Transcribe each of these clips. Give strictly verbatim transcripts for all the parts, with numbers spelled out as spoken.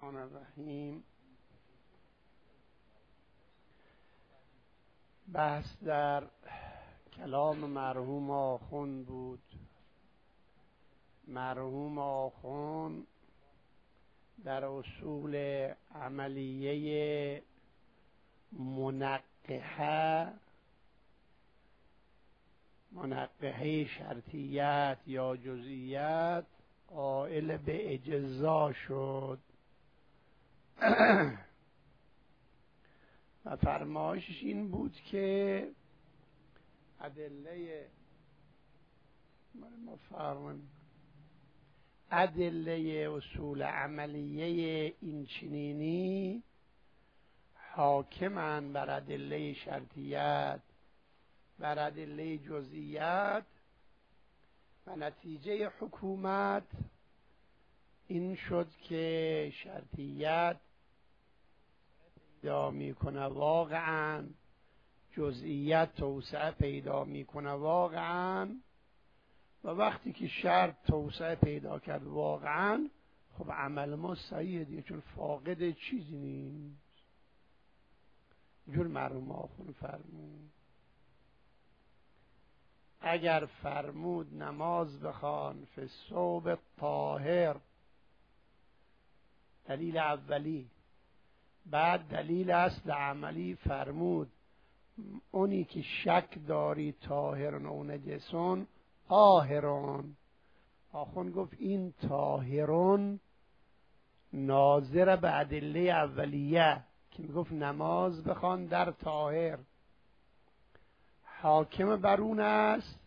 الرحمن الرحیم. بحث در کلام مرحوم آخوند بود. مرحوم آخوند در اصول عملیه منقحه منقحه شرطیت یا جزئیت قائل به اجزا شد و فرمایشش این بود که ادله ادله اصول عملیه این چنینی حاکمن بر ادله شرطیت، بر ادله جزئیت، و نتیجه حکومت این شد که شرطیت پیدا میکنه واقعا، جزئیت توسعه پیدا میکنه واقعا، و وقتی که شرط توسعه پیدا کرد واقعا، خب عمل ما صحیحه دیگه، چون فاقد چیزی نیست. جور مرحوم آخوند فرمود اگر فرمود نماز بخوان فی ثوب طاهر، دلیل اولی، بعد دلیل اصل عملی فرمود اونی که شک داری طاهرون و نجسون طاهرون. آخوند گفت این طاهرون ناظر به ادله اولیه که میگفت نماز بخوان در طاهر، حاکم بر اون است.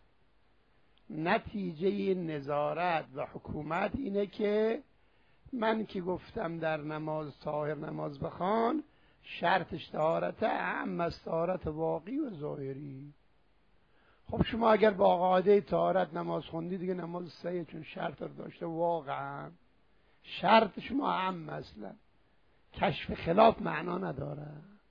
نتیجه نظارت و حکومت اینه که من که گفتم در نماز طاهر نماز بخوان، شرطش طهارت اعم از طهارت واقعی و ظاهری. خب شما اگر با قاعده طهارت نماز خوندی دیگه نماز صحیحه، چون شرط رو داشته واقعا. شرط شما اعم اصلا کشف خلاف معنا نداره.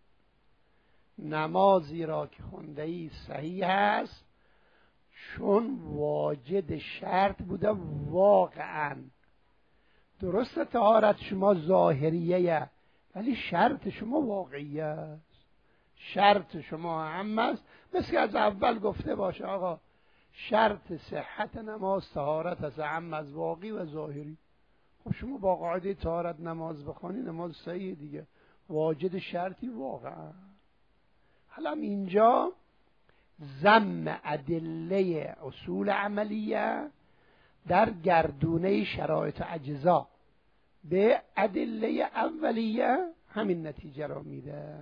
نمازی را که خونده ای صحیح است چون واجد شرط بوده واقعا. درسته طهارت شما ظاهریه ولی شرط شما واقعیه است، شرط شما اهم است. مثل از اول گفته باشه آقا شرط صحت نماز طهارت از اهم از واقعی و ظاهری. خب شما با قاعده طهارت نماز بخوانی نماز صحیح دیگه، واجد شرطی واقعا. حالا اینجا ضم ادله اصول عملیه در گردونه شرایط اجزا به ادله اولیه همین نتیجه را میده.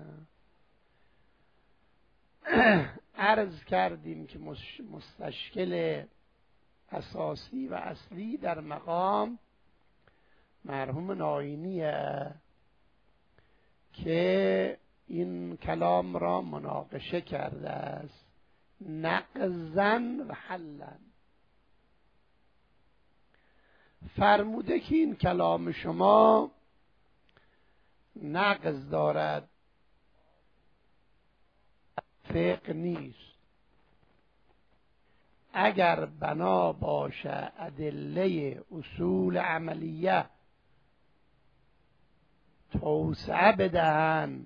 عرض کردیم که مستشکل اساسی و اصلی در مقام مرحوم ناینیه که این کلام را مناقشه کرده است نقضاً و حلاً. فرموده که این کلام شما نقض دارد، فقه نیست. اگر بنا باشه ادله اصول عملیه توسعه بدهن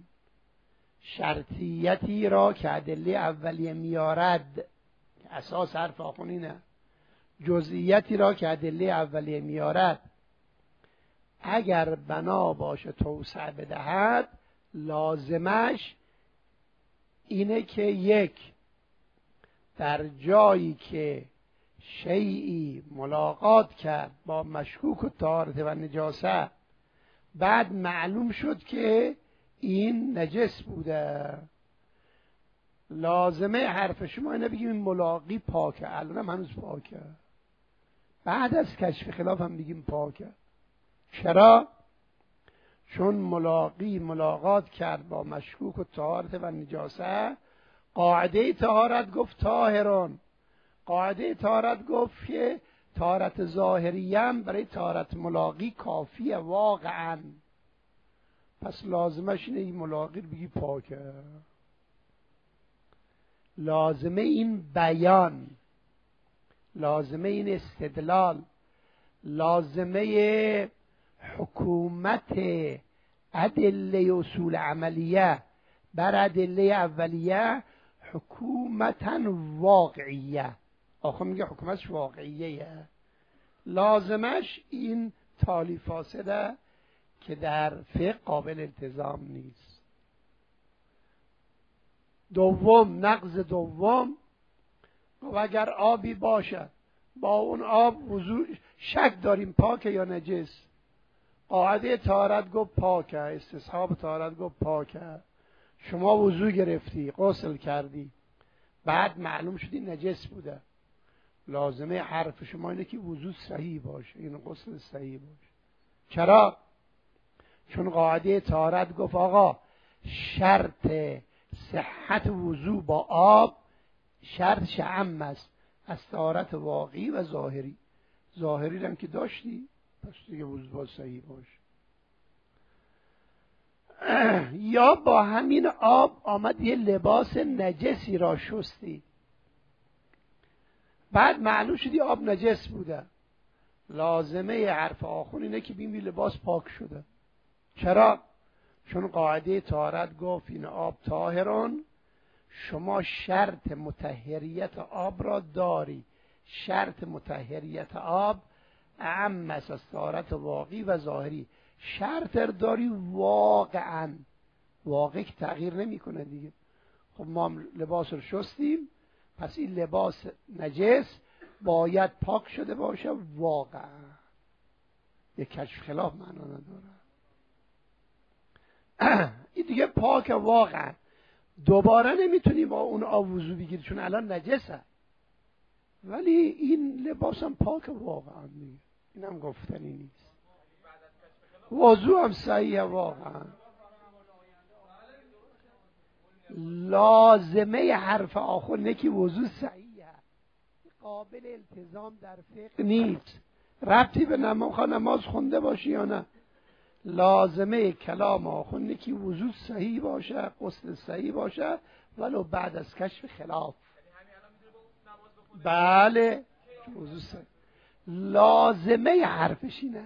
شرطیتی را که ادله اولیه میارد، اساس حرف آخوند اینه، جزئیتی را که ادله اولیه میارد اگر بنا باشه توسعه بدهد، لازمش اینه که یک، در جایی که شیئی ملاقات کرد با مشکوک و طهارت و نجاسه، بعد معلوم شد که این نجس بوده، لازمه حرف شما اینه بگیم این ملاقی پاکه، الان هم هنوز پاکه، بعد از کشف خلاف هم بگیم پاکه. چرا؟ چون ملاقی ملاقات کرد با مشکوک و طهارت و نجاسه، قاعده طهارت گفت طاهرون، قاعده طهارت گفت که طهارت ظاهریه هم برای طهارت ملاقی کافیه واقعا، پس لازمش اینه این ملاقی رو بگی پاکه. لازمه این بیان، لازمه این استدلال، لازمه حکومت ادله اصول عملیه بر ادله اولیه حکومتا واقعیه. آخه میگه حکومتش واقعیه، لازمش این تالی فاسده که در فقه قابل التزام نیست. دوم، نقض دوم، و اگر آبی باشه با اون آب وضو شک داریم پاکه یا نجس، قاعده طهارت گفت پاکه، استصحاب طهارت گفت پاکه، شما وضو گرفتی غسل کردی بعد معلوم شدی نجس بوده، لازمه حرف شما اینه که وضو صحیح باشه، این غسل صحیح باشه. چرا؟ چون قاعده طهارت گفت آقا شرط صحت وضو با آب شرطش عام است از طهارت واقعی و ظاهری. ظاهری هم که داشتی پس دیگه وضو با صحیح باشه. یا با همین آب آمد یه لباس نجسی را شستی، بعد معلوم شدی آب نجس بوده، لازمه حرف آخون اینه که ببینی لباس پاک شده. چرا؟ چون قاعده طهارت گفت این آب طاهرون، شما شرط مطهریت آب را داری، شرط مطهریت آب اعم است از طهارت واقعی و ظاهری. شرط داری واقعا، واقع که تغییر نمیکنه دیگه. خب ما لباس رو شستیم، پس این لباس نجس باید پاک شده باشه واقعا، یک کشف خلاف معنا نداره. این دیگه پاک واقعا، دوباره نمیتونی با اون آب وضو بگیری چون الان نجسه، ولی این لباس هم پاک واقعا دیگه، این هم گفتنی نیست. وضو هم صحیحه واقعا. لازمه حرف آخر اینه که وضو صحیحه، قابل التزام در فقه نیست، ربطی به نماز نماز خونده باشی یا نه. لازمه کلام آخر اینه که وضو صحیح باشه، غسل صحیح باشه، ولو بعد از کشف خلاف. بله وضو صحیح لازمه حرفش اینه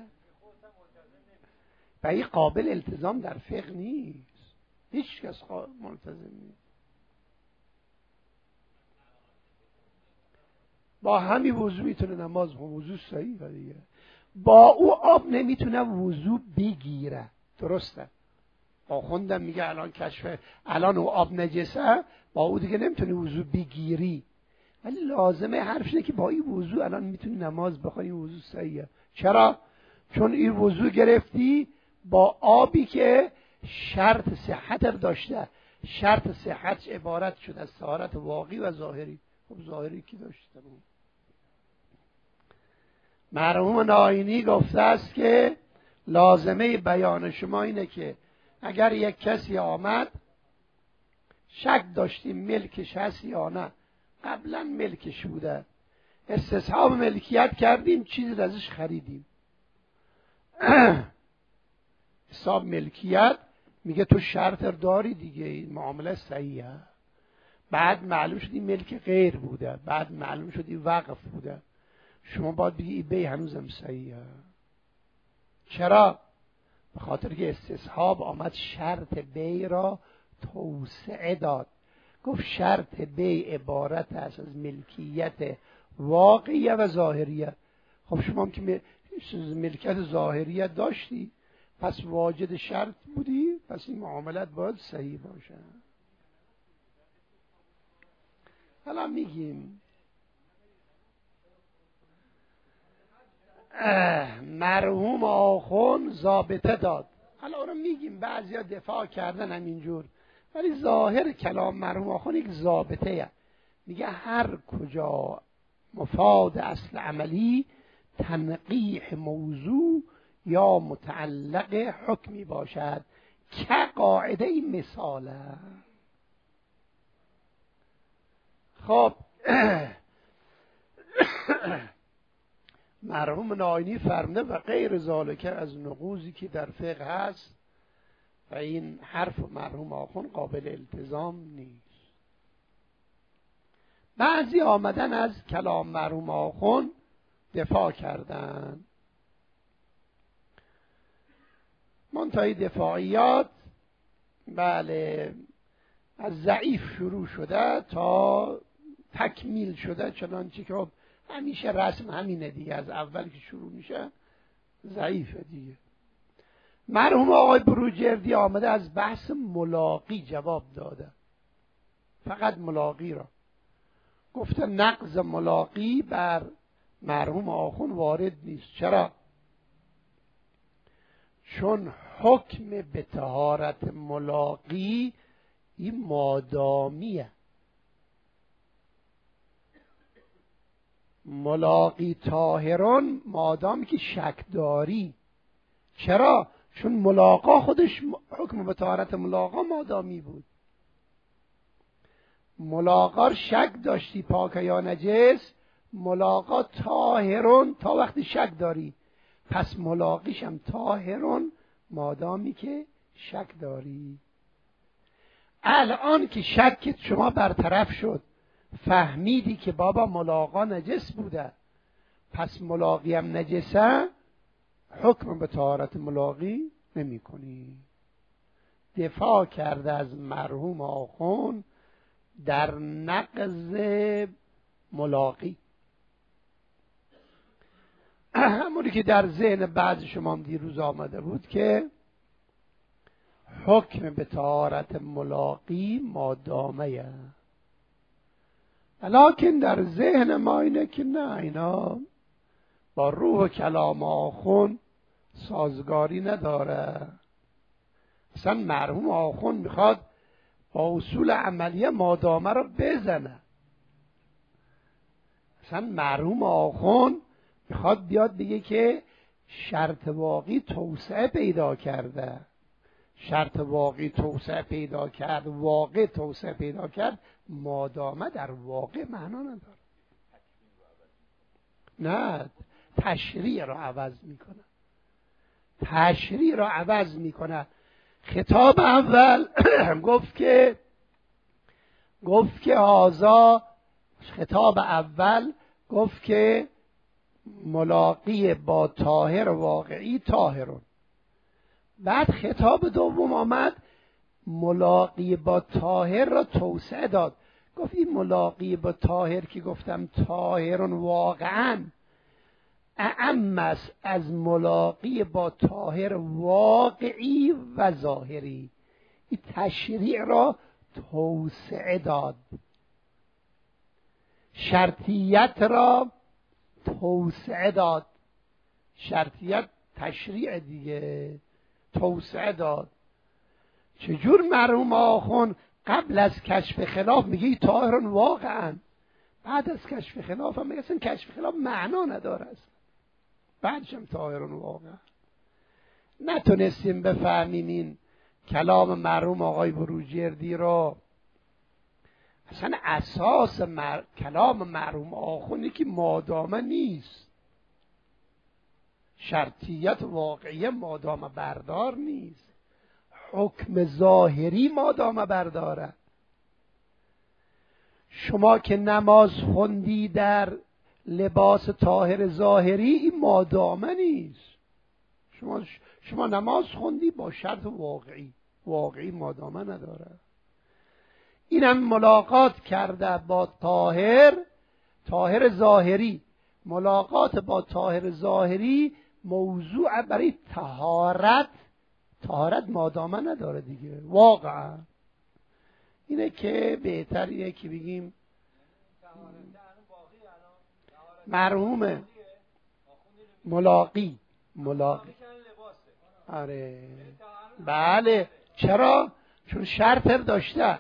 و این قابل التزام در فقه نیست، هیچ کس ملتزم نیست. با همین وضو میتونه نماز بخونه، وضو صحیحه دیگه. با او آب نمیتونه وضو بگیره، درسته؟ آخوندم میگه الان کشف، الان او آب نجسه، با او دیگه نمیتونی وضو بگیری، ولی لازمه حرفش اینه که با این وضو الان میتونی نماز بخونی، وضو صحیحه. چرا؟ چون این وضو گرفتی با آبی که شرط صحت داشته، شرط صحت عبارت شد از طهارت واقعی و ظاهری. خب ظاهری کی داشته؟ مرحوم ناینی گفته است که لازمه بیان شما اینه که اگر یک کسی آمد شک داشتیم ملکش هست یا نه، قبلا ملکش بوده، استصحاب ملکیت کردیم، چیزی ازش خریدیم، حساب ملکیت میگه تو شرط داری دیگه، این معامله صحیحه. بعد معلوم شد این ملک غیر بوده، بعد معلوم شد این وقف بوده، شما باید بگی این بی هنوزم صحیحه. چرا؟ به خاطر که استصحاب آمد شرط بی را توسعه داد، گفت شرط بی عبارت است از ملکیت واقعیه و ظاهریه. خب شما هم که ملکیت ظاهریه داشتی پس واجد شرط بودی، پس این معاملت باید صحیح باشه. حالا میگیم مرحوم آخون ضابطه داد، حالا اونو میگیم بعضیا دفاع کردن همینجور، ولی ظاهر کلام مرحوم آخون یک ضابطه، میگه هر کجا مفاد اصل عملی تنقیح موضوع یا متعلق حکمی باشد که قاعده این مثاله. خب مرحوم ناینی فرموده و غیر ذالکه از نقوضی که در فقه هست و این حرف مرحوم آخون قابل التزام نیست. بعضی آمدن از کلام مرحوم آخون دفاع کردن، منتهی دفاعیات بله از ضعیف شروع شده تا تکمیل شده، چنانچه که همیشه رسم همینه دیگه، از اول که شروع میشه ضعیفه دیگه. مرحوم آقای بروجردی آمده از بحث ملاقی جواب داده، فقط ملاقی را گفته نقض ملاقی بر مرحوم آخون وارد نیست. چرا؟ چون حکم به طهارت ملاقی این مادامیه. ملاقی طاهرون مادامی که شک داری. چرا؟ چون ملاقا خودش حکم به طهارت ملاقا مادامی بود. ملاقا شک داشتی پاک یا نجس، ملاقا طاهرون تا وقتی شک داری، پس ملاقیش هم طاهرون مادامی که شک داری. الان که شکت شما برطرف شد، فهمیدی که بابا ملاقا نجس بوده، پس ملاقی هم نجسه، حکم به طهارت ملاقی نمی کنی. دفاع کرده از مرحوم آخون در نقض ملاقی، همونی که در ذهن بعض شما هم دیروز آمده بود که حکم به طهارت ملاقی مادامه، لکن در ذهن ما اینه که نه، اینا با روح کلام آخون سازگاری نداره. اصلا مرحوم آخون میخواد با اصول عملیه مادامه رو بزنه. اصلا مرحوم آخون میخواد بیاد بگه که شرط واقعی توسعه پیدا کرده. شرط واقعی توسعه پیدا کرد، واقع توسعه پیدا کرد، مادامه در واقع معنا نداره. نه، تشریع را عوض میکنه. تشریع را عوض میکنه. خطاب اول گفت که گفت که هازا خطاب اول گفت که ملاقی با طاهر واقعی طاهرون. بعد خطاب دوم آمد ملاقی با طاهر را توسعه داد، گفت این ملاقی با طاهر که گفتم طاهرون واقعا اعم است از ملاقی با طاهر واقعی و ظاهری. این تشریع را توسعه داد، شرطیت را توسعه داد. شرطیت تشریع دیگه، توسعه داد. چجور مرحوم آخون قبل از کشف خلاف میگه طاهرون واقعا، بعد از کشف خلاف هم میگه اصلا کشف خلاف معنا نداره است، بعدش هم طاهرون واقعا. نتونستیم بفهمیم این کلام مرحوم آقای بروجردی رو. اصلا اساس مر... کلام مرحوم آخونی که مادامه نیست، شرطیت واقعی مادامه بردار نیست، حکم ظاهری مادامه برداره. شما که نماز خوندی در لباس طاهر ظاهری، این مادامه نیست. شما شما نماز خوندی با شرط واقعی، واقعی مادامه نداره. اینم ملاقات کرده با طاهر، طاهر ظاهری. ملاقات با طاهر ظاهری موضوع برای طهارت، طهارت مادامه نداره دیگه واقعا. اینه که بهتریه که بگیم مرحوم ملاقی ملاقی آره بله. چرا؟ چون شرط داشته.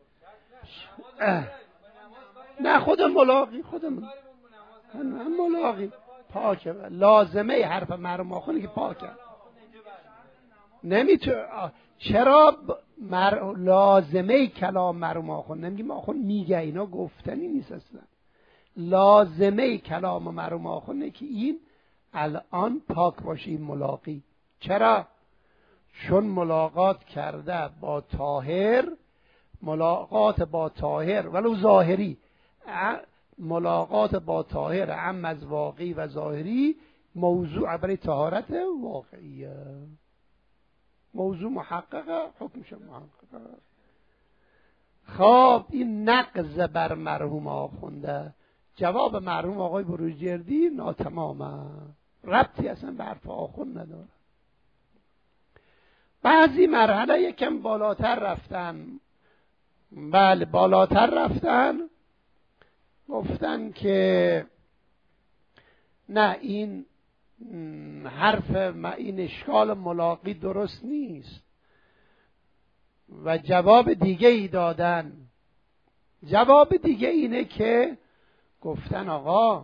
نه خود ملاقی خود ملاقی پاکه، لازمه حرف مرحوم آخونی که پاکه. نمیتونه. چرا مر... لازمه کلام مرحوم آخون، نمیگیم آخون میگه، اینا گفتنی نیست اصلا. لازمه کلام مرحوم آخونه که این الان پاک باشه این ملاقی. چرا؟ چون ملاقات کرده با طاهر، ملاقات با طاهر ولو ظاهری، ملاقات با طاهر عم از واقعی و ظاهری موضوع برای طهارت واقعیه. موضوع محققه، حکمش محققه. خب این نقض بر مرحوم آخونده. جواب مرحوم آقای بروجردی ناتمامه، ربطی اصلا به حرف آخوند نداره. بعضی مرحله یکم بالاتر رفتن، بله بالاتر رفتن، گفتن که نه این حرف این اشکال ملاقی درست نیست و جواب دیگه ای دادن. جواب دیگه اینه که گفتن آقا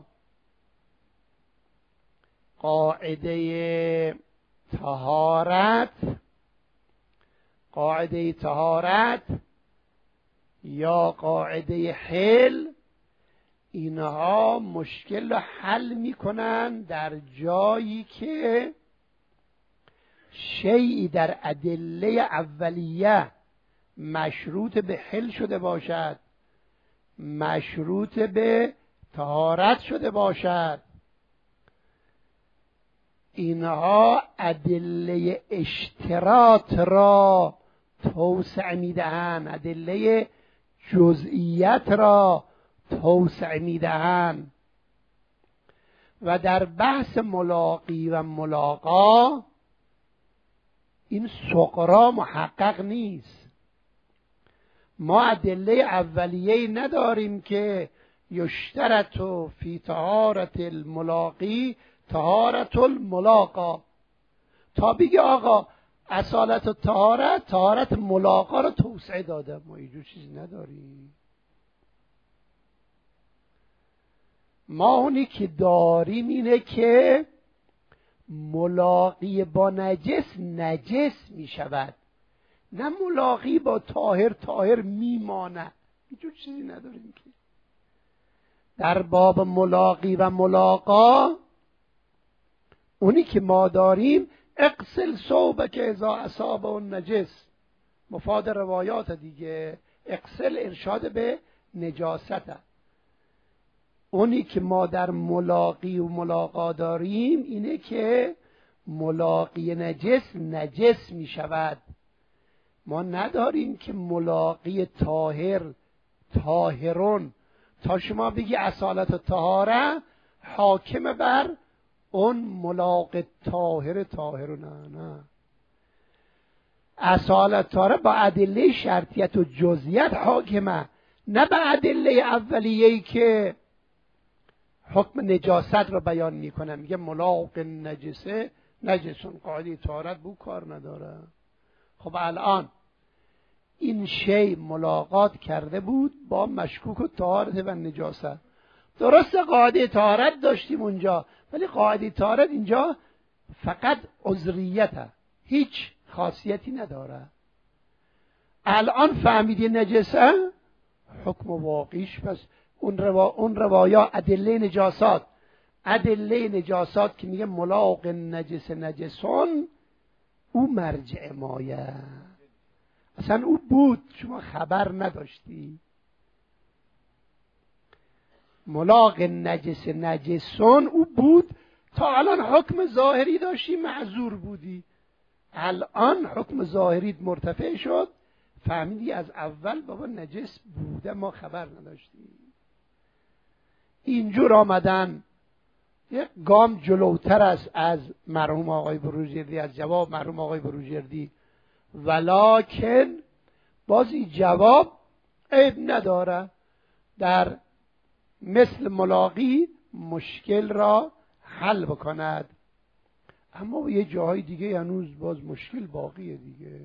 قاعده طهارت قاعده طهارت یا قاعده حل، اینها مشکل رو حل میکنن در جایی که شیئی در ادله اولیه مشروط به حل شده باشد، مشروط به طهارت شده باشد. اینها ادله اشتراط را توسعه میدهند، ادله جزئیت را توسعه میدهند و در بحث ملاقی و ملاقا این سقرا محقق نیست. ما ادله اولیه‌ای نداریم که یشترط فی طهارت الملاقی طهارت الملاقا، تا بگه آقا اصالت و طهارت طهارت ملاقا رو توسعه داده. ما اینجور چیزی نداریم. ما اونی که داریم اینه که ملاقی با نجس نجس می شود، نه ملاقی با طاهر طاهر میمانه. اینجور چیزی نداریم که در باب ملاقی و ملاقا. اونی که ما داریم اغسل ثوبک اذا اصابه النجس، مفاد روایات دیگه. اغسل ارشاد به نجاسته. اونی که ما در ملاقی و ملاقا داریم اینه که ملاقی نجس نجس می شود. ما نداریم که ملاقی طاهر طاهرون، تا شما بگی اصالت و طهاره حاکم بر اون ملاقی طاهر طاهرون. نه نه، اصالت طهاره با ادله شرطیت و جزئیت حاکمه، نه به ادله اولیه‌ای که حکم نجاست رو بیان میکنه. میگه ملاق نجسه نجسون، قاعده طهارت بو کار نداره. خب الان این شی ملاقات کرده بود با مشکوک و طهارت و نجاست. درست قاعده طهارت داشتیم اونجا، ولی قاعده طهارت اینجا فقط عذریته، هیچ خاصیتی نداره. الان فهمیدی نجسه، حکم واقعیش پس اون روا اون روایا ادله نجاسات، ادله نجاسات که میگه ملاق نجس نجسون، او مرجع مایه. اصلا او بود، شما خبر نداشتی. ملاق نجس نجسون او بود، تا الان حکم ظاهری داشتی معذور بودی. الان حکم ظاهری مرتفع شد، فهمیدی از اول بابا نجس بوده، ما خبر نداشتیم. اینجور آمدن یک گام جلوتر است از مرحوم آقای بروجردی، از جواب مرحوم آقای بروجردی، ولکن بازی جواب عیب نداره، در مثل ملاقی مشکل را حل بکند. اما یه جاهای دیگه هنوز باز مشکل باقیه دیگه.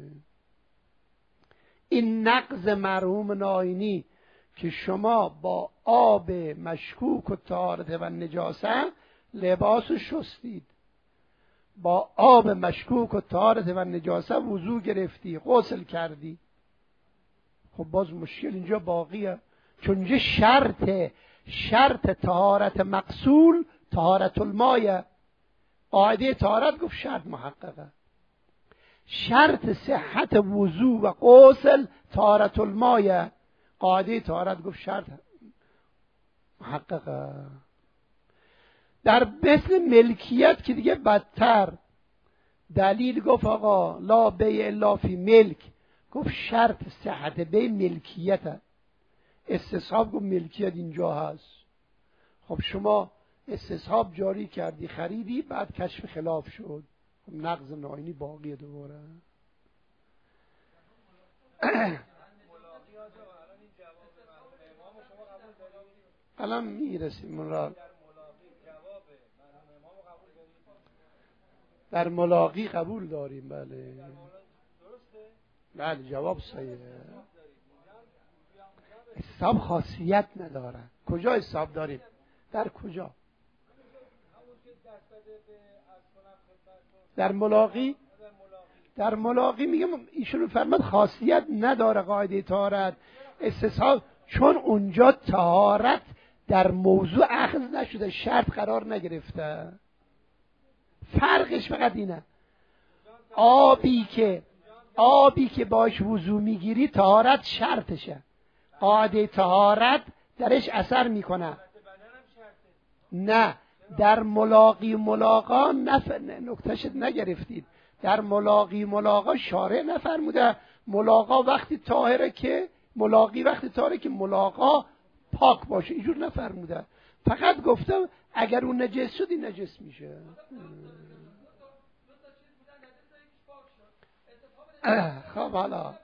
این نقض مرحوم ناینی که شما با آب مشکوک و طهارت و نجاسه لباس شستید، با آب مشکوک و طهارت و نجاسه وضو گرفتی، غسل کردی، خب باز مشکل اینجا باقیه، چون اینجا شرط شرط طهارت مقصول طهارت المایه. قاعده طهارت گفت شرط محققه، شرط صحت وضو و غسل طهارت المایه. قاعده طهارت گفت شرط محققه. در مثل ملکیت که دیگه بدتر، دلیل گفت آقا لا بیع الا فی ملک، گفت شرط صحت بیع ملکیت، استصحاب گفت ملکیت اینجا هست. خب شما استصحاب جاری کردی خریدی، بعد کشف خلاف شد، خب نقض ناینی باقیه دوباره. الان میرسیم مراد در ملاقی قبول داریم. بله بله جواب صحیحه. حساب خاصیت نداره. کجا حساب داریم؟ در کجا؟ در ملاقی. در ملاقی میگم ایشون فرمود خاصیت نداره قاعده طهارت استصحاب، چون اونجا طهارت در موضوع اخذ نشده، شرط قرار نگرفته. فرقش فقط اینه، آبی که آبی که باش وضو میگیری طهارت شرطشه، قاعده طهارت درش اثر میکنه. نه در ملاقی ملاقا نف... نکتهش نگرفتید. در ملاقی ملاقا شارع نفرموده ملاقا وقتی طاهره که ملاقی وقتی طاهره که ملاقا پاک باشه، اینجور نفرموده. فقط گفتم اگر اون نجس شد این نجس میشه. خب حالا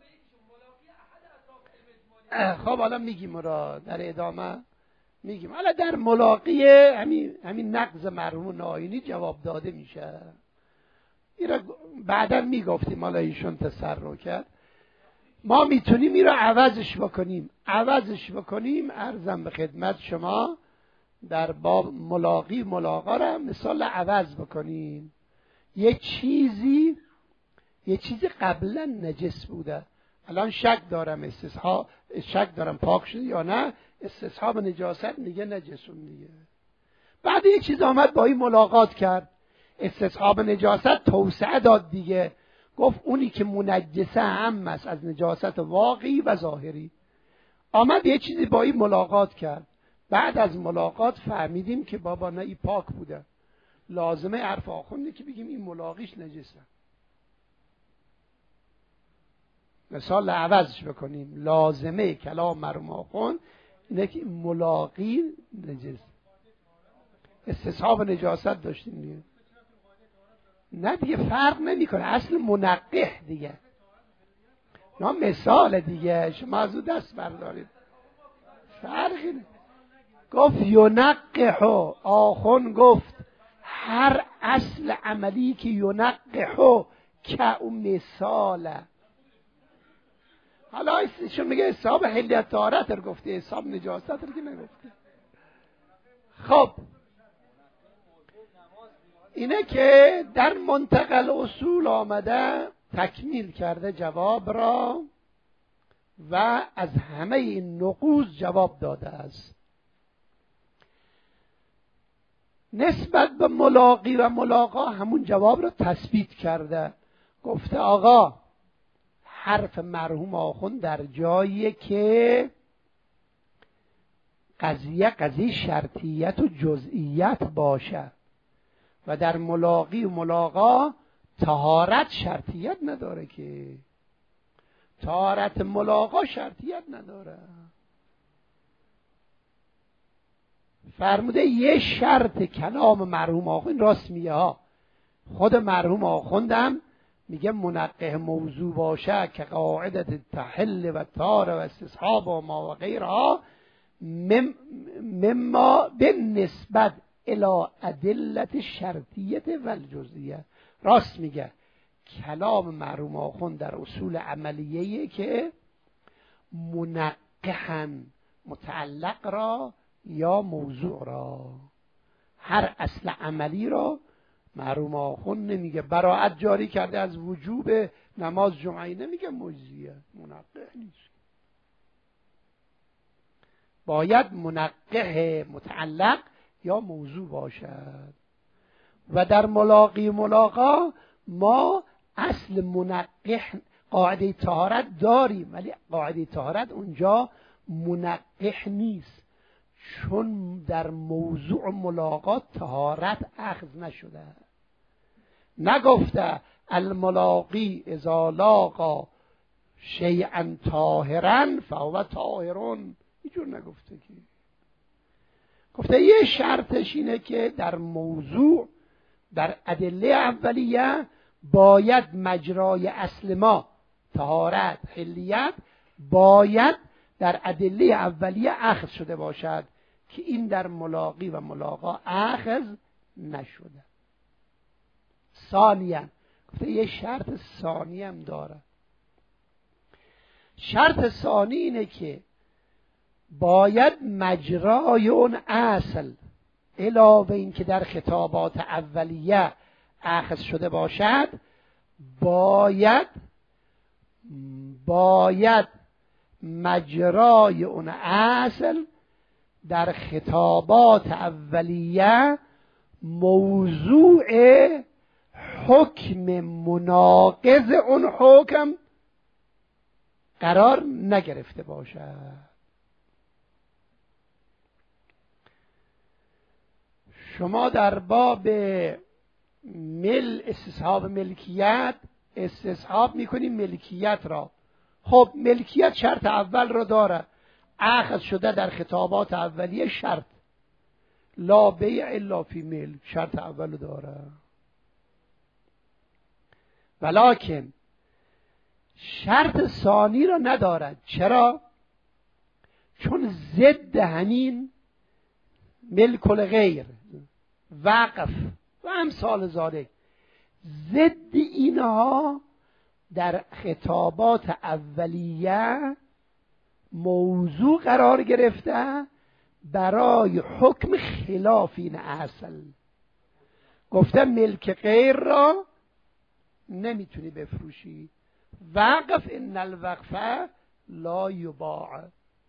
خب حالا میگیم را در ادامه میگیم. حالا در ملاقی همین همین نقض مرحوم ناینی جواب داده میشه. این را بعدا میگفتیم، حالا ایشون تسرع کرد. ما میتونیم این را عوضش بکنیم. عوضش بکنیم عرضم به خدمت شما در باب ملاقی ملاقا را مثال عوض بکنیم. یه چیزی یه چیزی قبلا نجس بوده، الان شک دارم استصحاب شک دارم پاک شده یا نه، استصحاب نجاست میگه نجسون دیگه. بعد یه چیز آمد با این ملاقات کرد، استصحاب نجاست توسعه داد دیگه، گفت اونی که منجسه هم است از نجاست واقعی و ظاهری. آمد یه چیزی با این ملاقات کرد، بعد از ملاقات فهمیدیم که بابا نه این پاک بوده، لازمه عرف آخونده که بگیم این ملاقیش نجسه. مثال عوضش بکنیم، لازمه کلام مرحوم آخوند اینه که ملاقی نجس، استصحاب نجاست داشتیم دیگه. نه دیگه فرق نمیکنه، اصل منقح دیگه، نه مثال دیگه، شما از او دست بردارید فرقی نه. گفت ینقحو، آخوند گفت هر اصل عملی که ینقحو که اون مثاله. حالا ایشون میگه حساب حلیت طهارت رو گفته، حساب نجاست رو که نگفته. خب اینه که در منتقل اصول آمده تکمیل کرده جواب را و از همه این نقوض جواب داده است. نسبت به ملاقی و ملاقا همون جواب را تثبیت کرده، گفته آقا حرف مرحوم آخوند در جاییه که قضیه قضیه شرطیت و جزئیت باشه و در ملاقی و ملاقا طهارت شرطیت نداره، که طهارت ملاقا شرطیت نداره. فرموده یه شرط کلام مرحوم آخوند راست میگه ها، خود مرحوم آخوندم میگه منقح موضوع باشه که قاعدت تحل و طهاره و استصحاب و ما و غیرها مم مما به نسبت الى ادلت شرطیت و الجزئیه. راست میگه کلام مرحوم آخوند در اصول عملیه که منقحاً متعلق را یا موضوع را، هر اصل عملی را مرحوم آخوند نمیگه براءت جاری کرده از وجوب نماز جمعه، نمیگه مجزیه، منقح نیست، باید منقح متعلق یا موضوع باشد. و در ملاقی ملاقا ما اصل منقح قاعده طهارت داریم، ولی قاعده طهارت اونجا منقح نیست، چون در موضوع ملاقات طهارت اخذ نشده. نگفته الملاقی اذا لاقا شیئا طاهرا فهو طاهرون. اینجور نگفته که، گفته یه شرطش اینه که در موضوع در ادله اولیه باید مجرای اصل ما طهارت حلیت باید در ادله اولیه اخذ شده باشد که این در ملاقی و ملاقا اخذ نشده. ثانیاً گفته یه شرط ثانی هم داره. شرط ثانی اینه که باید مجرای اون اصل علاوه این که در خطابات اولیه اخذ شده باشد باید باید مجرای اون اصل در خطابات اولیه موضوع حکم مناقض اون حکم قرار نگرفته باشد. شما در باب مل استصحاب ملکیت استصحاب میکنیم ملکیت را. خب ملکیت شرط اول رو داره، اخذ شده در خطابات اولیه شرط لا بیع الا فی ملک، شرط اول رو داره. ولکن شرط ثانی را ندارد. چرا؟ چون ضد همین ملک الغیر، وقف و امثال ذالک، ضد اینها در خطابات اولیه موضوع قرار گرفته برای حکم خلاف این اصل. گفته ملک غیر را نمیتونی بفروشی، وقف ان الوقفه لا یباع.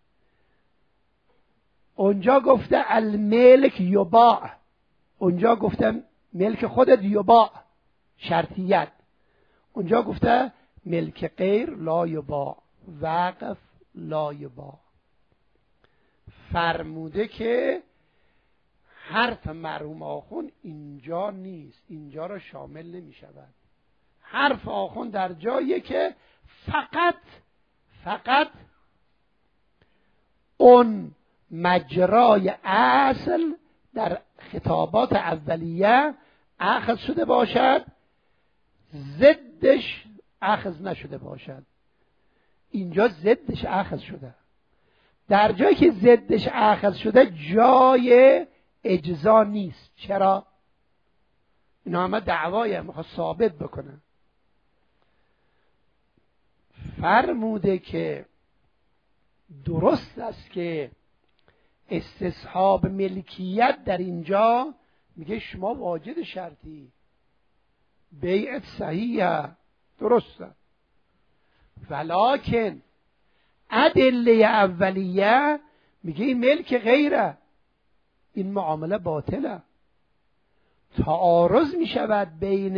اونجا گفته الملک یباع، اونجا گفته ملک خودت یباع شرطیت، اونجا گفته ملک غیر لا یباع وقف لا یباع. فرموده که حرف مرحوم آخوند اینجا نیست، اینجا را شامل نمی شود. حرف آخوند در جایی که فقط فقط اون مجرای اصل در خطابات اولیه اخذ شده باشد، ضدش اخذ نشده باشد. اینجا ضدش اخذ شده. در جایی که ضدش اخذ شده جای اجزا نیست. چرا؟ اینا همه دعوایه، میخواد ثابت بکنه. فرموده که درست است که استصحاب ملکیت در اینجا میگه شما واجد شرطی، بیعت صحیحه، درسته، ولکن ادله اولیه میگه این ملک غیره، این معامله باطله. تعارض میشود بین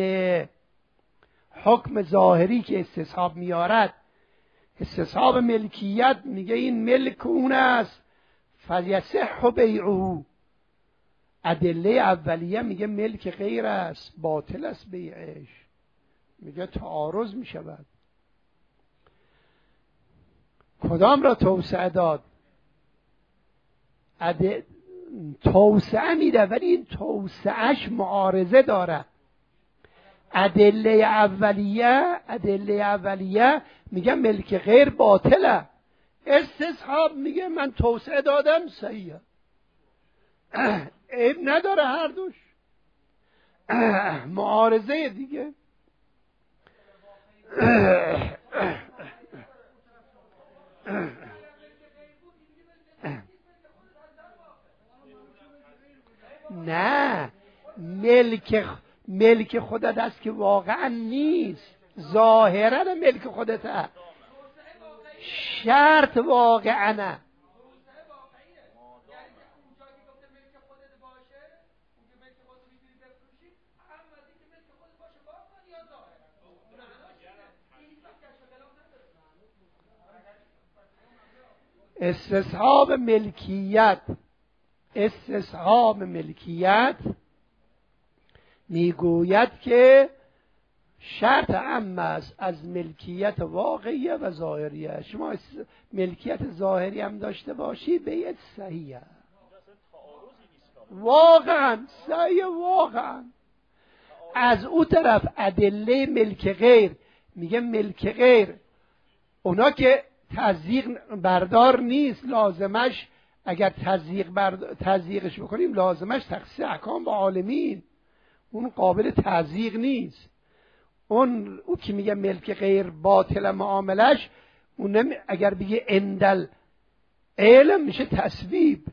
حکم ظاهری که استصحاب میارد، استصحاب ملکیت میگه این ملک اون است فلیصح بیعه، ادله اولیه میگه ملک غیر است باطل است بیعش، میگه تعارض میشود. کدام را توسعه داد؟ اد... توسعه میده ولی این توسعهش معارضه داره. ادله اولیه ادله اولیه میگه ملک غیر باطله، استصحاب میگه من توسعه دادم صحیحه، عیب نداره هر دوش، معارضه دیگه. نه، ملک ملک خودت است که واقعا نیست، ظاهرا ملک خودته، شرط واقعا. استصحاب ملکیت استصحاب ملکیت میگوید که شرط عام است از ملکیت واقعیه و ظاهریه. شما ملکیت ظاهری هم داشته باشی بیعت صحیحه، واقعا صحیح. واقعا از او طرف ادله ملک غیر، میگه ملک غیر اونا که تزییق بردار نیست، لازمش اگر تزییق برد... تزییقش بکنیم لازمش تخصیص احکام با عالمین، اون قابل تزییق نیست. اون او که میگه ملک غیر باطل معاملش، اون اگر بگه اندل علم میشه تصویب.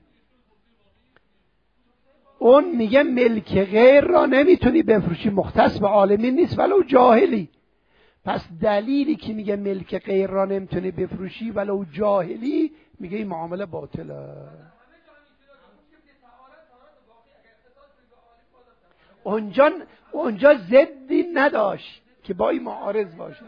اون میگه ملک غیر را نمیتونی بفروشی، مختص به عالمین نیست ولو جاهلی. پس دلیلی که میگه ملک غیر را نمیتونی بفروشی ولو جاهلی، میگه این معامله باطله. اونجا اونجا ضدی نداشت که با این معارض باشه.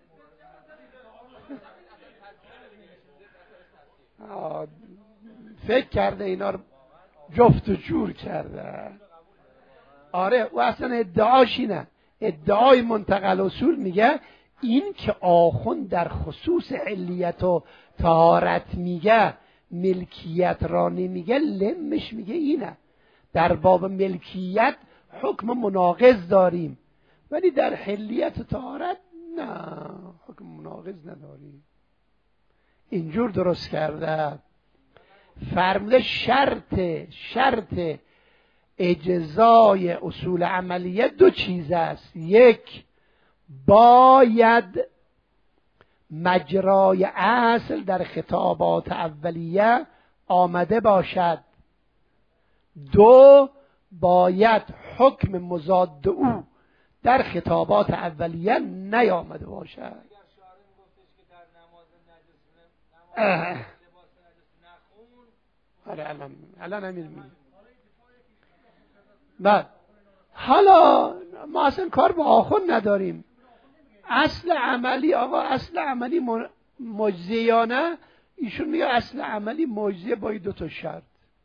فکر کرده اینا رو جفت و جور کرده. آره و اصلا ادعاش اینه، ادعای منتقل اصول میگه این که آخوند در خصوص علیت و طهارت میگه ملکیت را نمیگه، لمش میگه اینه در باب ملکیت حکم مناقض داریم ولی در حلیت و طهارت نه حکم مناقض نداریم. اینجور درست کرده. فرموده شرط شرط اجزای اصول عملیه دو چیز است. یک، باید مجرای اصل در خطابات اولیه آمده باشد. دو، باید حکم مضاد او در خطابات اولیه نیامده باشد. آره الان الان همین میگه. بعد حالا ما اصلا کار با آخوند نداریم. اصل عملی آقا اصل عملی مجزیانه، ایشون میگه اصل عملی مجزیه با دو تا شرط.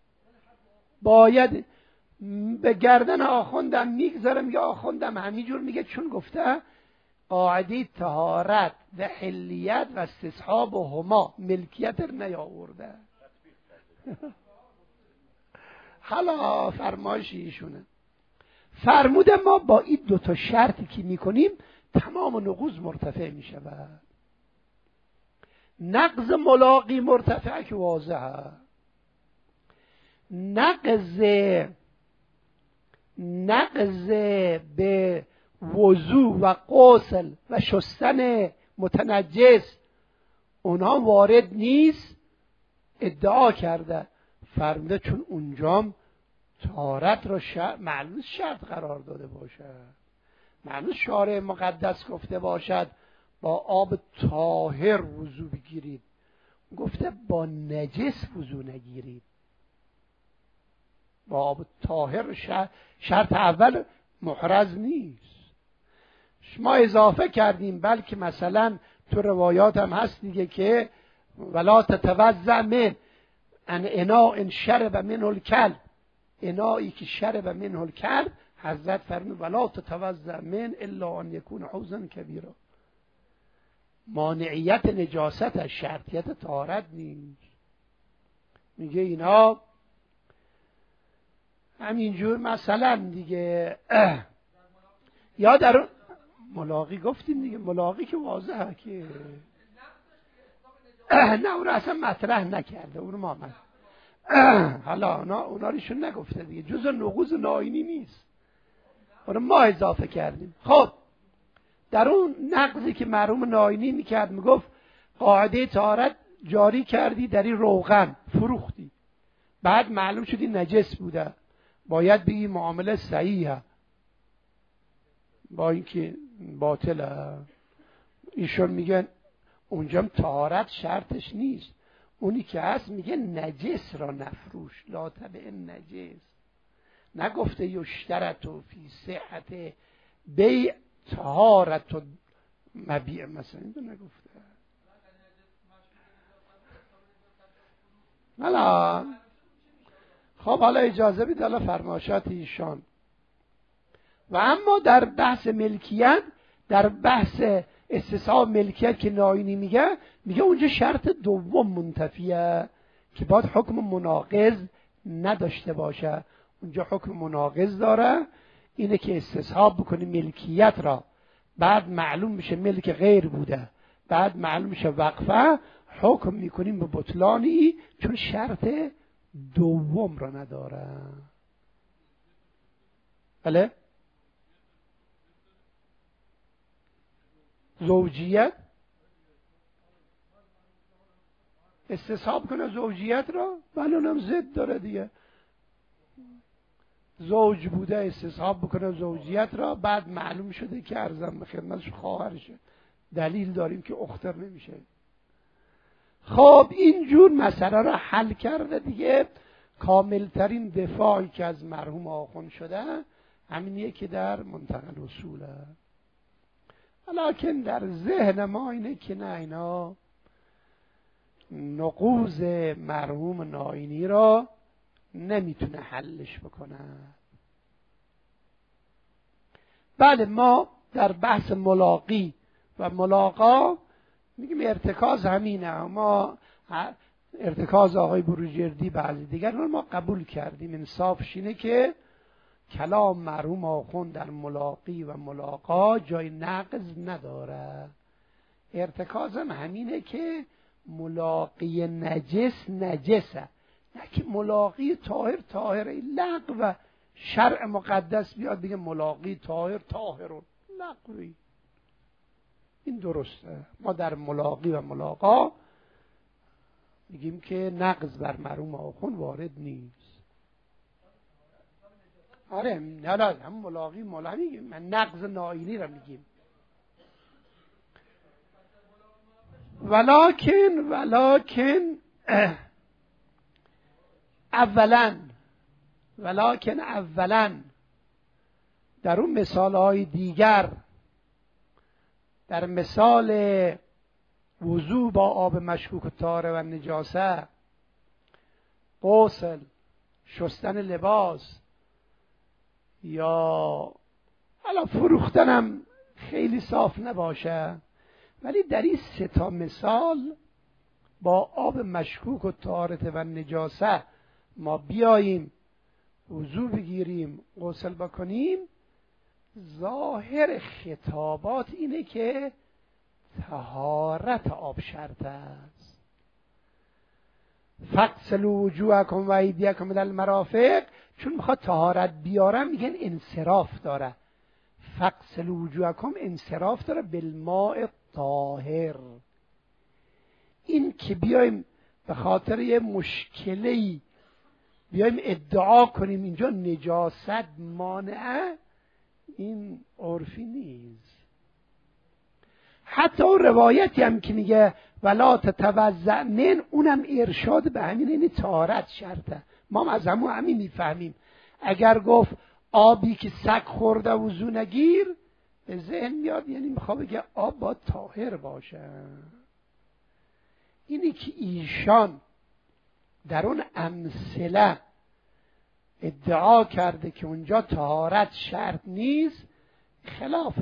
باید به گردن آخوندم میگذاره، میگه آخوندم همینجور میگه چون گفته قاعده طهارت و حلیت و استصحاب و هما ملکیت رو نیاورده. حالا فرمایش ایشونه. فرموده ما با این دو تا شرطی که میکنیم تمام نقوض مرتفع میشود. نقض ملاقی مرتفع که واضحه. نقض نقض به وضو و غسل و شستن متنجس اونها وارد نیست، ادعا کرده. فرموده چون اونجام طهارت را شرط معلوم شرط قرار داده باشد، معلوم شارع مقدس گفته باشد با آب طاهر وضو بگیرید، گفته با نجس وضو نگیرید. با آب طاهر شرط, شرط اول محرز نیست. ما اضافه کردیم بلکه مثلا تو روایات هم هست دیگه که ولا تتوضأ من ان اناء شرب منه الکلب، انایی که شرب منه الکلب حضرت فرمود ولا تتوضأ من الا ان یکون حوضا کبیرا. مانعیت نجاست از شرطیت طهارت نیست. میگه اینا همینجور مثلا دیگه یا در ملاقی گفتیم دیگه، ملاقی که واضحه که نه اون رو اصلا مطرح نکرده، اون رو ما من حالا اونا اونا روشون نگفته دیگه، جزء نقوض ناینی نیست، اون ما اضافه کردیم. خب در اون نقضی که مرحوم ناینی میکرد میگفت قاعده طهارت جاری کردی در این روغن فروختی، بعد معلوم شدی نجس بوده، باید بگی معامله صحیحه با اینکه باطله. ایشون میگن اونجا طهارت شرطش نیست، اونی که هست میگه نجس را نفروش، لا تبع نجس. نگفته یشترط و فی صحت بیع طهارت و مبیع مثلا، این نگفته. حالا خب حالا اجازه بید حالا فرمایشات ایشان. و اما در بحث ملکیت در بحث استصحاب ملکیت که ناینی میگه میگه اونجا شرط دوم منتفیه که باید حکم مناقض نداشته باشه. اونجا حکم مناقض داره، اینه که استصحاب بکنی ملکیت را، بعد معلوم میشه ملک غیر بوده، بعد معلوم میشه وقفه، حکم میکنیم به بطلانی چون شرط دوم را نداره. بله؟ زوجیت استصحاب کنه زوجیت را، بله اونم ضد داره دیگه. زوج بوده استصحاب بکنه زوجیت را، بعد معلوم شده که ارزم به خدمتش خواهرشه، دلیل داریم که اختر نمیشه. خب اینجور مسئله را حل کرده دیگه. کاملترین دفاعی که از مرحوم آخوند شده همینیه که در منتقل اصوله. ولیکن در ذهن ما اینه که نه، اینا نقوض مرحوم ناینی را نمیتونه حلش بکنه. بله ما در بحث ملاقی و ملاقا میگیم ارتکاز همینه، ما ارتکاز آقای بروجردی بعضی دیگر رو ما قبول کردیم. انصافش اینه که کلام مرحوم آخوند در ملاقی و ملاقا جای نقض نداره. ارتکاز هم همینه که ملاقی نجس نجسه، نه که ملاقی طاهر طاهره. لغو و شرع مقدس بیاد بگه ملاقی طاهر طاهرون، لغوی. این درسته. ما در ملاقی و ملاقا میگیم که نقض بر مرحوم آخوند وارد نیست. آره نه نه هم ملاقی ملاقی میگیم، من نقض ناینی را میگیم. ولکن ولکن اولا ولکن اولا در اون مثال های دیگر، در مثال وضو با آب مشکوک و طاهره و نجاسه، غسل، شستن لباس، یا حالا فروختنم خیلی صاف نباشه، ولی در این سه تا مثال با آب مشکوک و طهارت و نجاسه ما بیاییم وضو بگیریم، غسل بکنیم، ظاهر خطابات اینه که طهارت آب شرط است. فاغسلوا وجوهکم و ایدیکم الی المرافق، چون میخواد طهارت بیارم میگن انصراف داره. فاغسلوا وجوهکم انصراف داره بالماء طاهر. این که بیایم به خاطر یه مشکلی بیایم ادعا کنیم اینجا نجاست مانعه، این عرفی نیست. حتی اون روایتی هم که میگه ولا تتوضأ من، اونم ارشاد به همین، این طهارت شرطه. ما از همون همین میفهمیم. اگر گفت آبی که سگ خورده وضو نگیر، به ذهن میاد یعنی میخواد بگه آب باید طاهر باشه. اینی که ایشان در اون امثله ادعا کرده که اونجا طهارت شرط نیست، خلاف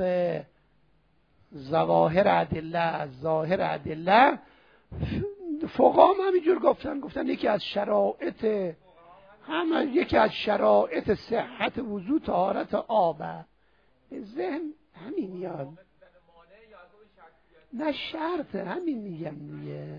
ظواهر ادله. ظاهر ادله فقها هم همینجور گفتن، گفتن یکی از شرایط هم یکی از شرایط صحت وضو طهارت آبه. ذهن همین میاد، نه شرط، همین میگم دیگه.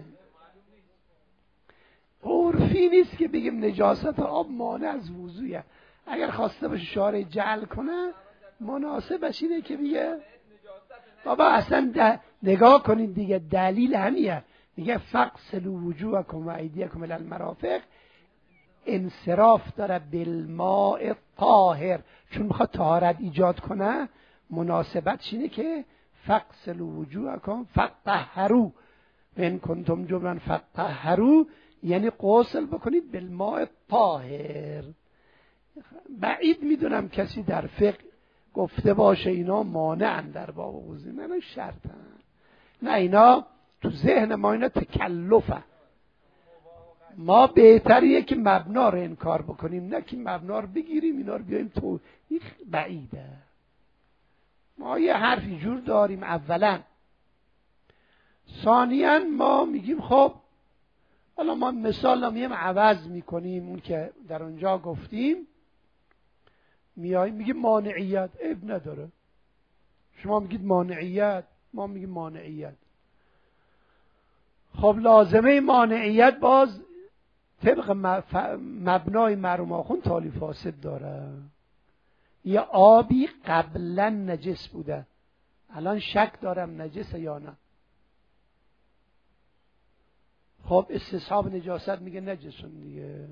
عرفی نیست که بگیم نجاست آب مانع از وضویه. اگر خواسته باشه شارع جعل کنه، مناسبش اینه که بگه بابا اصلا نگاه کنید دیگه، دلیل همیه. میگه فاغسلوا وجوهکم و ایدیکم الی المرافق، انصراف داره بالماء طاهر، چون میخواد طهارت ایجاد کنه. مناسبتش اینه که فاغسلوا وجوهکم فطهروا ان کنتم جنبا فطهروا، یعنی غسل بکنید بالماء طاهر. بعید میدونم کسی در فقه گفته باشه اینا مانعن در باب وضو، نه شرطن. نه، اینا تو ذهن ما اینا تکلفه. ما بهتریه که مبنا رو انکار بکنیم، نه که مبنا رو بگیریم اینا رو بیایم تو. این بعیده. ما یه حرفی جور داریم اولا. ثانیاً ما میگیم خب حالا ما مثال میگیم عوض میکنیم اون که در اونجا گفتیم، میاییم میگیم مانعیت، عیب نداره. شما میگید مانعیت، ما میگیم مانعیت. خب لازمه مانعیت باز طبق مبنای مرحوم آخوند تالی فاسد داره. یه آبی قبلا نجس بوده، الان شک دارم نجسه یا نه. خب استصحاب نجاست میگه نجسون دیگه.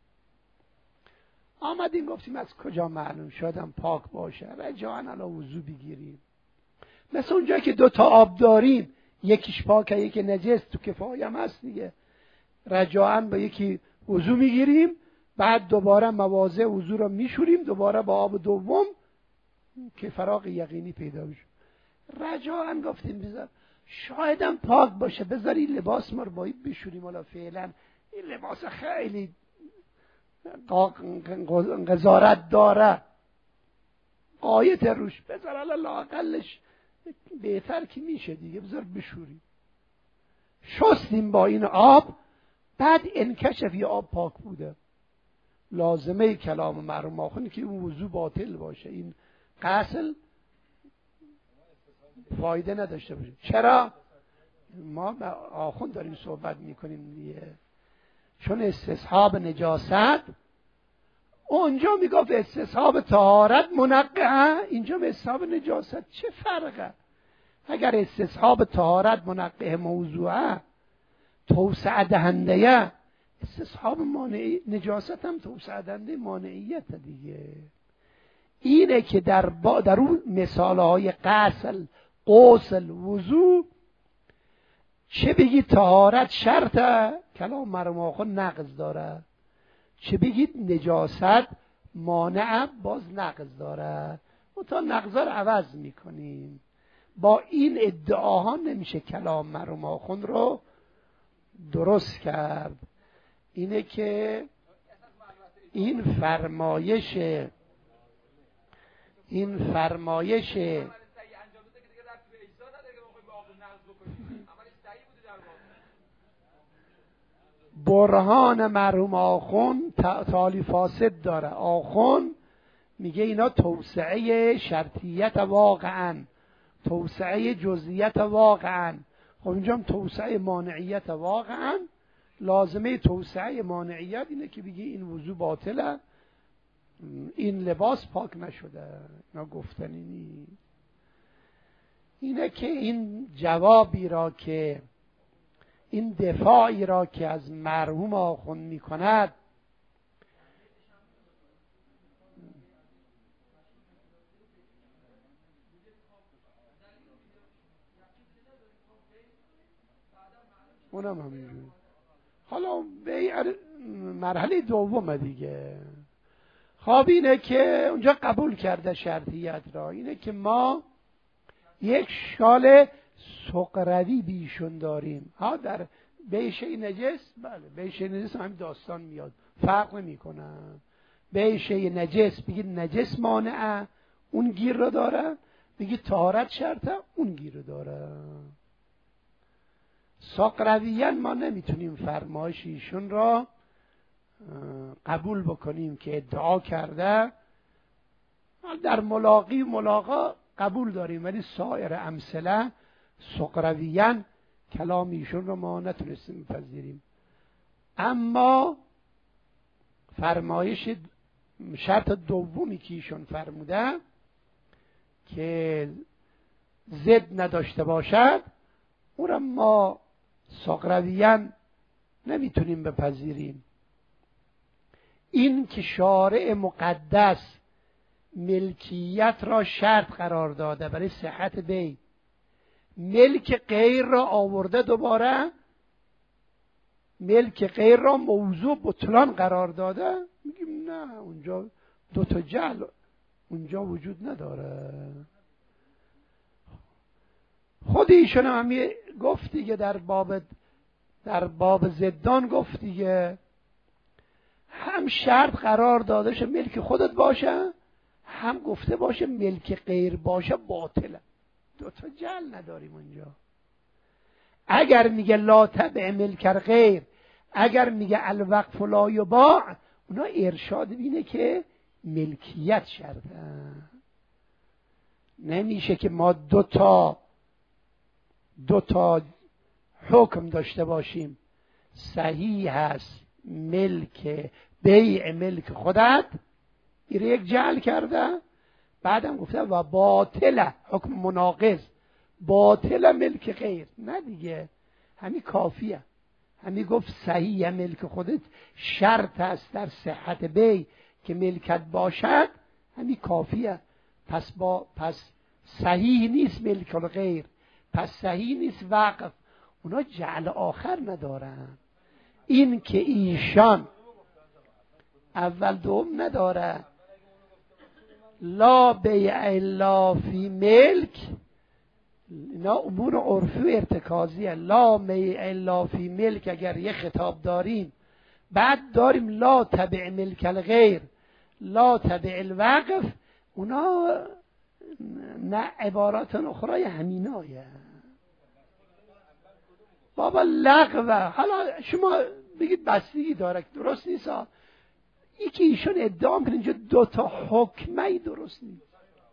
آمدیم گفتیم از کجا معلوم شدم پاک باشه، رجاعاً علی وضو بگیریم. مثل اونجا که دو تا آب داریم، یکیش پاکه یکی نجس، تو کفایه هم هست دیگه، رجاعاً با یکی وضو میگیریم، بعد دوباره مواضع وضو رو میشوریم، دوباره با آب دوم که فراغ یقینی پیدا بشه. رجاعاً گفتیم بذار شایدم پاک باشه، بذار این لباس ما رو باید بشوریم. حالا فعلا این لباس خیلی قضارت داره، قایت روش، بذار حالا لااقلش بهتر که میشه دیگه، بذار بشوریم. شستیم با این آب، بعد انکشف یه آب پاک بوده. لازمه کلام مرحوم آخوند که اون وضو باطل باشه، این غسل فایده نداشته باشه. چرا؟ ما با آخوند داریم صحبت میکنیم دیگه. چون استصحاب نجاست اونجا میگفت استصحاب طهارت منقعه، اینجا به استصحاب نجاست. چه فرقه؟ اگر استصحاب طهارت منقعه موضوعه، توسعه دهنده، استصحاب مانع نجاست هم توسعه دهنده مانعیت دیگه. اینه که در با در اون مثال های غسل، غسل، وضو، چه بگید طهارت شرطه، کلام مرحوم آخوند نقض داره، چه بگید نجاست مانع، باز نقض داره. و تا نقضا رو عوض میکنیم. با این ادعاها نمیشه کلام مرحوم آخوند رو درست کرد. اینه که این فرمایش این فرمایش برهان مرحوم آخوند تالی فاسد داره. آخوند میگه اینا توسعه شرطیت واقعا، توسعه جزئیت واقعا. خب اینجا هم توسعه مانعیت واقعا. لازمه توسعه مانعیت اینه که بگی این وضو باطله، این لباس پاک نشده. اینا گفتنی نیست. اینه که این جوابی را که این دفاعی را که از مرحوم آخوند می کند اونم همینجور. حالا به مرحله دوم دیگه. خب اینه که اونجا قبول کرده شرطیت را. اینه که ما یک شال سقروی بیشون داریم. ها در بیشه نجس، بله بیشه نجس هم داستان میاد، فرق نمی کنه. بیشه نجس بگید نجس مانعه، اون گیر رو داره. بگید طهارت شرطه، اون گیر رو داره. سقرویان ما نمیتونیم فرمایش ایشون را قبول بکنیم که ادعا کرده. در ملاقی ملاقا قبول داریم، ولی سایر امثله سقرویان کلام ایشون رو ما نتونستیم بپذیریم. اما فرمایش شرط دومی که ایشون فرموده که ضد نداشته باشد، اون را ما سقرویان نمیتونیم بپذیریم. این که شارع مقدس ملکیت را شرط قرار داده برای صحت بی، ملک غیر را آورده، دوباره ملک غیر را موضوع بطلان قرار داده، میگیم نه، اونجا دو تا جعل اونجا وجود نداره. خود ایشون هم گفت دیگه، در باب در باب زدان گفت دیگه، هم شرط قرار داده شه ملک خودت باشه، هم گفته باشه ملک غیر باشه باطله. دوتا جعل نداریم اونجا. اگر میگه لا تبع ملک غیر، اگر میگه الوقف لا یباع، اونا ارشاد بینه که ملکیت شرطه. نمیشه که ما دوتا دوتا حکم داشته باشیم، صحیح هست ملک بیع ملک خودت، این یک جعل کرده، بعدم گفته و باطله حکم مناقض، باطله ملک غیر. نه دیگه، همین کافیه. همین گفت صحیح ملک خودت، شرط است در صحت بیع که ملکت باشد، همین کافیه. پس با پس صحیح نیست ملک غیر، پس صحیح نیست وقف. اونا جعل آخر ندارن. این که ایشان اول دوم نداره، لا بیع الا فی ملک، اینا امور عرفی و ارتکازیه. لا بیع الا فی ملک اگر یه خطاب داریم، بعد داریم لا تبع ملک الغیر، لا تبع الوقف، اونا نه عبارات اخرى همینایه. بابا لغوه. حالا شما بگید بستگی داره، درست نیست. یکی ایشون ادعا میکنه اینجا دو تا حکمه درست نیست.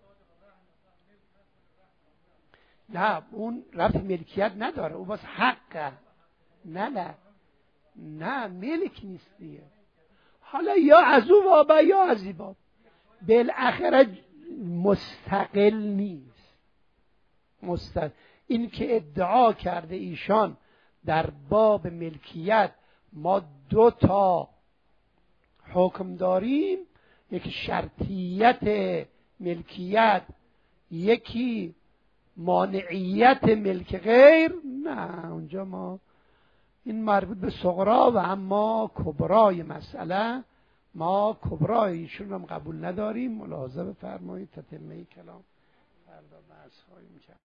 نه اون رفت ملکیت نداره، اون باز حقه. نه نه نه ملک نیست دیگه. حالا یا از او بابا یا از این باب، بالاخره مستقل نیست. مستقل. این که ادعا کرده ایشان در باب ملکیت ما دو تا حکم داریم، یکی شرطیت ملکیت، یکی مانعیت ملک غیر، نه اونجا ما این مربوط به صغرا و اما کبرای مسئله، ما کبرای ایشون هم قبول نداریم. ملاحظه بفرمایید. تتمه کلام فردا بحث خواهیم کرد.